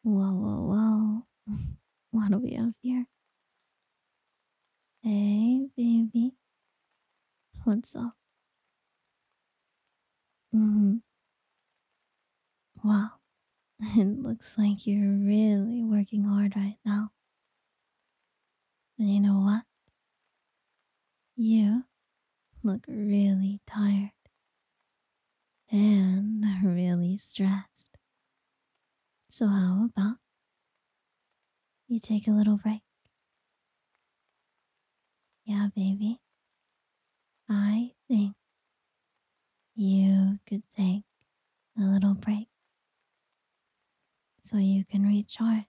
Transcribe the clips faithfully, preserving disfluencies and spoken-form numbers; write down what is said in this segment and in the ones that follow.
Whoa, whoa, whoa. What do we have here? Hey, baby. What's up? Mm-hmm. Wow. It looks like you're really working hard right now. And you know what? You look really tired and really stressed. So, how about you take a little break? Yeah, baby. I think you could take a little break so you can recharge.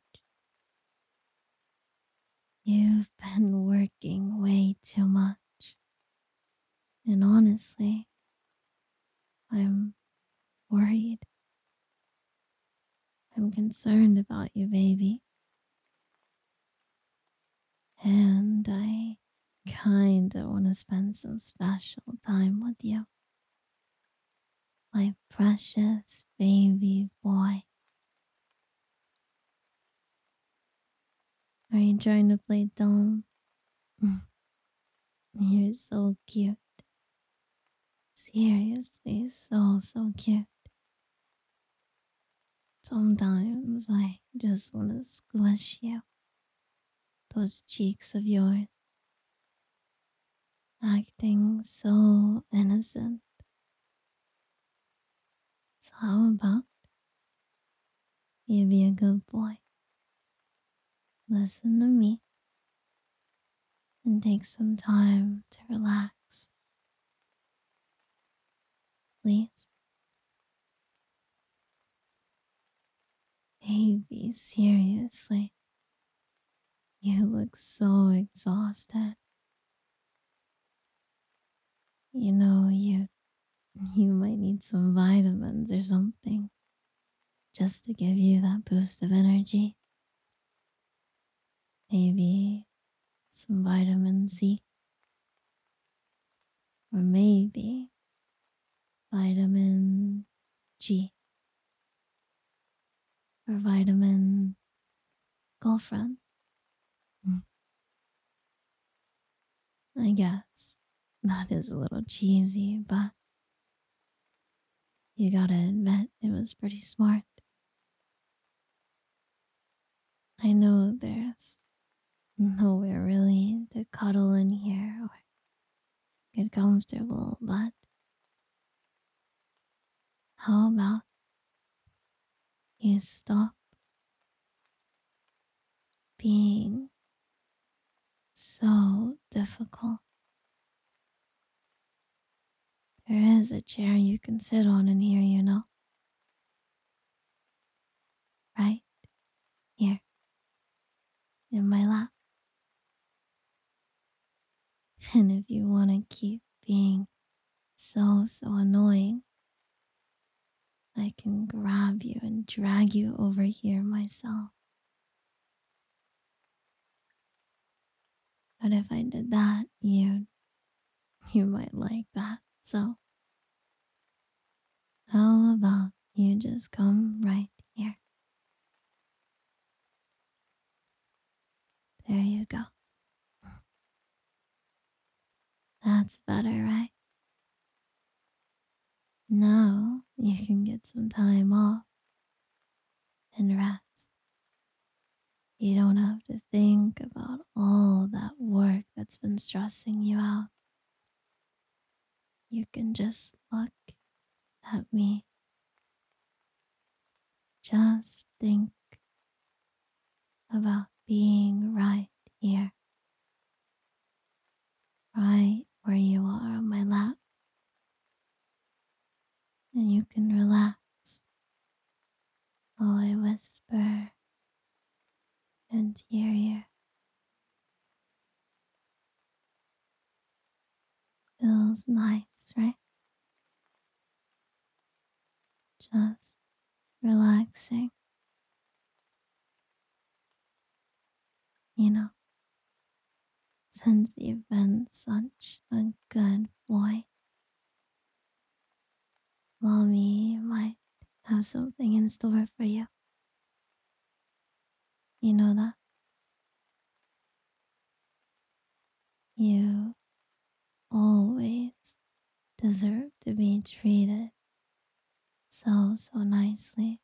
You've been working way too much. And honestly, I'm worried. I'm concerned about you, baby. And I kinda want to spend some special time with you. My precious baby boy. Are you trying to play dumb? You're so cute. Seriously, so, so cute. Sometimes I just want to squish you. Those cheeks of yours, acting so innocent. So, how about you be a good boy? Listen to me and take some time to relax, please. Baby, seriously, you look so exhausted. You know, you you might need some vitamins or something just to give you that boost of energy. Maybe some vitamin C, or maybe vitamin G, or vitamin girlfriend. Mm, I guess that is a little cheesy, but you gotta admit it was pretty smart. I know there's nowhere really to cuddle in here or get comfortable, but how about you stop being so difficult? There is a chair you can sit on in here, you know, right here in my lap. And if you want to keep being so, so annoying, I can grab you and drag you over here myself. But if I did that, you you might like that. So how about you just come right here? There you go. That's better, right? Now you can get some time off and rest. You don't have to think about all that work that's been stressing you out. You can just look at me. Just think about being right here, right where you are on my lap, and you can relax while I whisper into your ear. Feels nice, right? Just relaxing, you know, since you've been such a good boy. Mommy might have something in store for you. You know that you always deserve to be treated so, so nicely.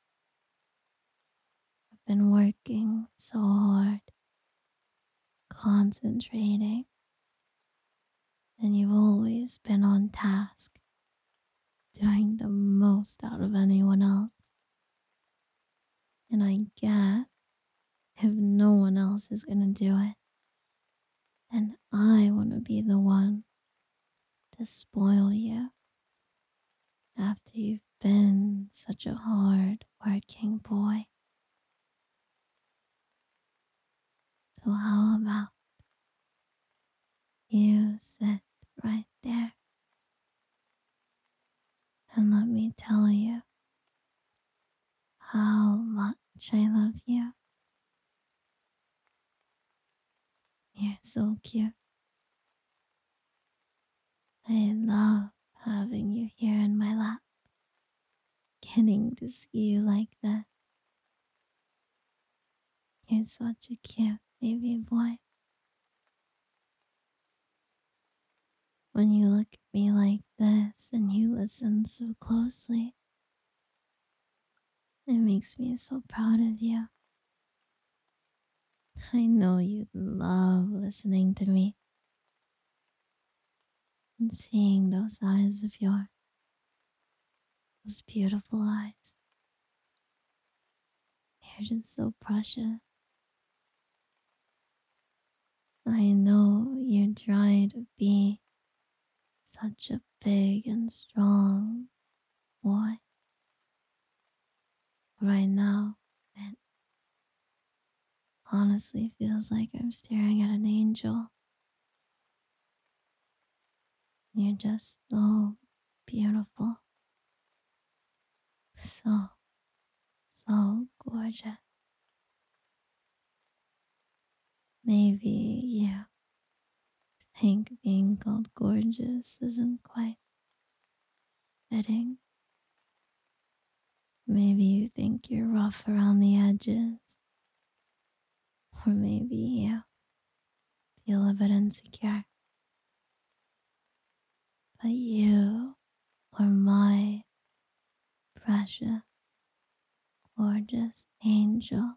I've been working so hard, concentrating, and you've always been on task, doing the most out of anyone else. And I get if no one else is gonna do it, then I wanna be the one to spoil you after you've been such a hard working boy. So, how about you sit right there and let me tell you how much I love you? You're so cute. I love having you here in my lap, getting to see you like this. You're such a cute baby boy. When you look at me like this and you listen so closely, it makes me so proud of you. I know you'd love listening to me and seeing those eyes of yours, those beautiful eyes. You're just so precious. I know you try to be such a big and strong boy. Right now, it honestly feels like I'm staring at an angel. You're just so beautiful. So, so gorgeous. Maybe you think being called gorgeous isn't quite fitting. Maybe you think you're rough around the edges. Or maybe you feel a bit insecure. But you are my precious, gorgeous angel.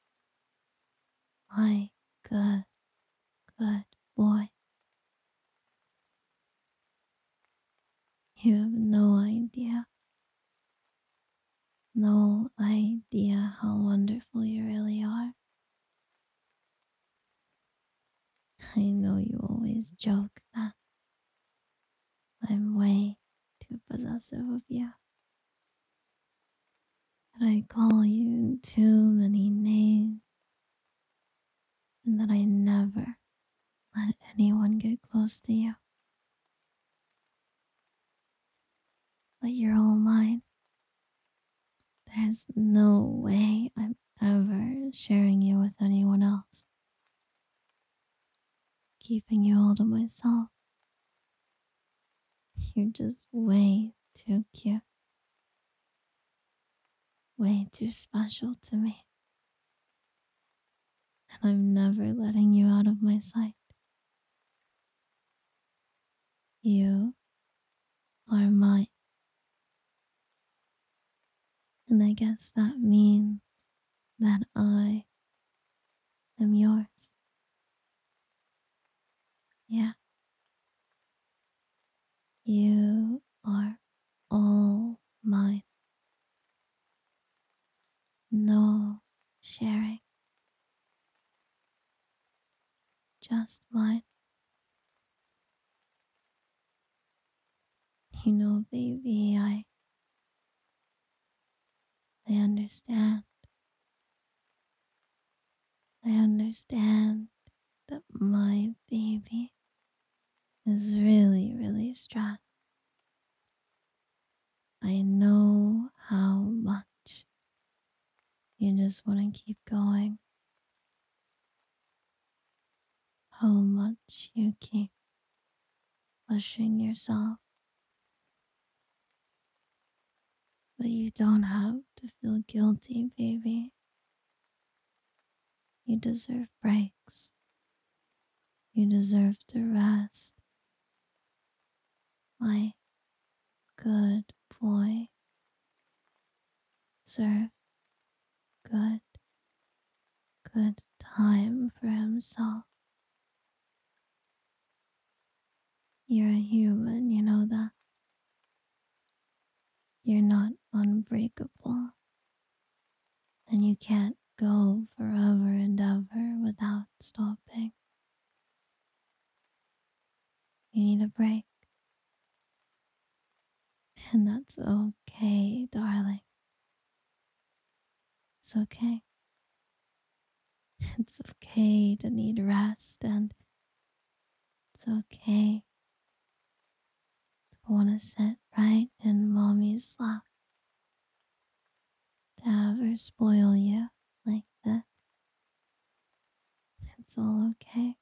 My good, good boy. You have no idea, no idea how wonderful you really are. I know you always joke that I'm way too possessive of you, that I call you too many names, and that I never let anyone get close to you. But you're all mine. There's no way I'm ever sharing you with anyone else, keeping you all to myself. You're just way too cute, way too special to me, and I'm never letting you out of my sight. You are mine, and I guess that means that I am yours. Yeah, you are all mine. No sharing, just mine. You know, baby, I I understand. I understand that my baby is really, really stressed. I know how much you just want to keep going, how much you keep pushing yourself, but you don't have to feel guilty, baby. You deserve breaks. You deserve to rest. My good boy deserves good, good time for himself. You're a human, you know that. You're not unbreakable, and you can't go forever and ever without stopping. You need a break, and that's okay, darling. It's okay. It's okay to need rest, and it's okay to want to sit right in mommy's lap, to have her spoil you like this. It's all okay.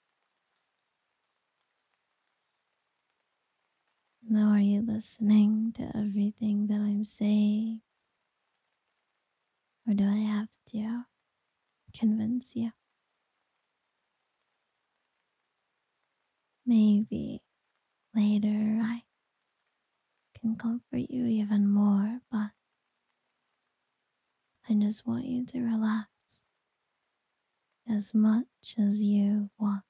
Now, are you listening to everything that I'm saying? Or do I have to convince you? Maybe later I can comfort you even more, but I just want you to relax as much as you want.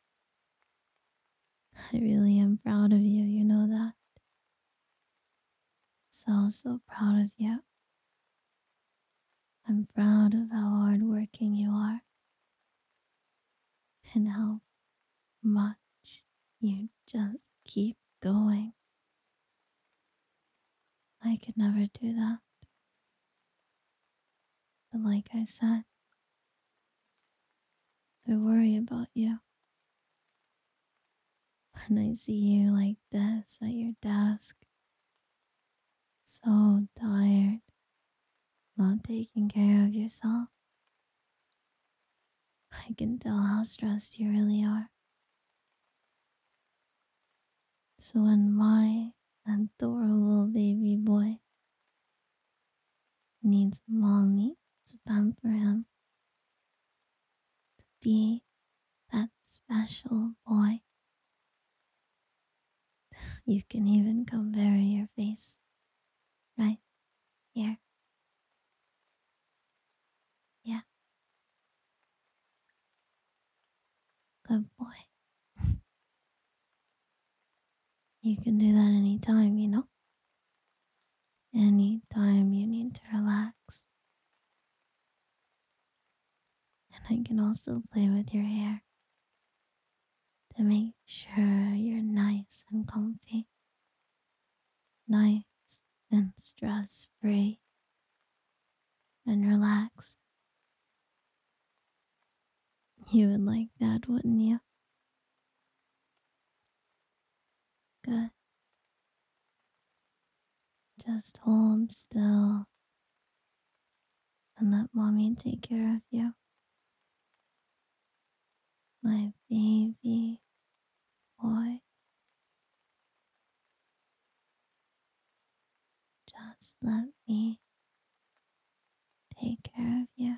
I really am proud of you, you know that? So, so proud of you. I'm proud of how hardworking you are and how much you just keep going. I could never do that. But like I said, I worry about you. When I see you like this at your desk, so tired, not taking care of yourself, I can tell how stressed you really are. So when my adorable baby boy needs mommy to pamper him, to be that special boy, you can even come bury your face right here. Yeah, good boy. You can do that anytime, you know? Anytime you need to relax. And I can also play with your hair to make sure you're nice and comfy, nice and stress free and relaxed. You would like that, wouldn't you? Good. Just hold still and let mommy take care of you. My baby boy, just let me take care of you.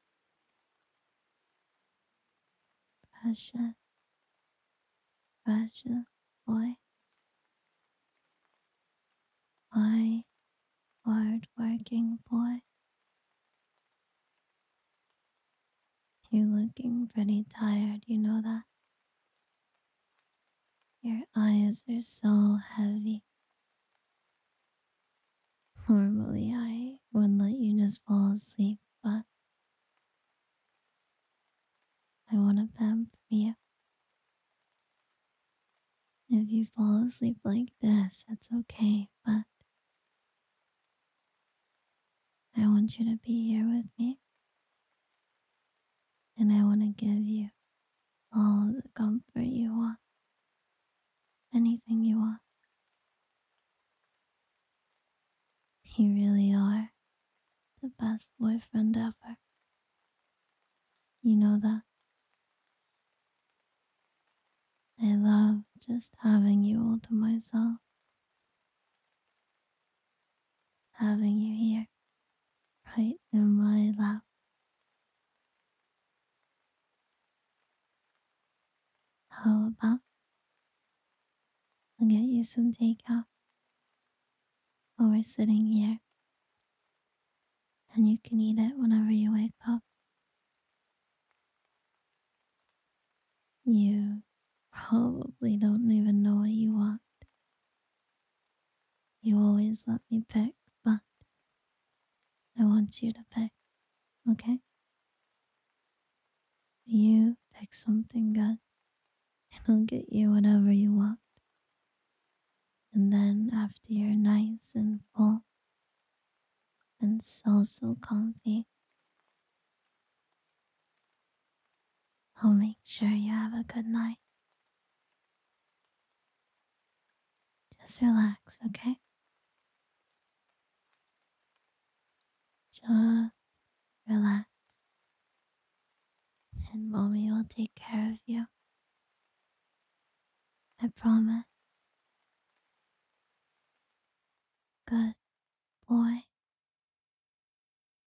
Precious, precious boy. My hard-working boy. You're looking pretty tired, you know that? Your eyes are so heavy. Normally, I would let you just fall asleep, but I want to pamper you. If you fall asleep like this, it's okay, but I want you to be here with me, and I want to give you all the comfort you want, anything you want. You really are the best boyfriend ever. You know that? I love just having you all to myself, having you here, right in my lap. about. I'll get you some takeout while we're sitting here, and you can eat it whenever you wake up. You probably don't even know what you want. You always let me pick, but I want you to pick, okay? You pick something good, and I'll get you whatever you want. And then after you're nice and full and so, so comfy, I'll make sure you have a good night. Just relax, okay? Just relax, and mommy will take care of you. I promise. Good boy.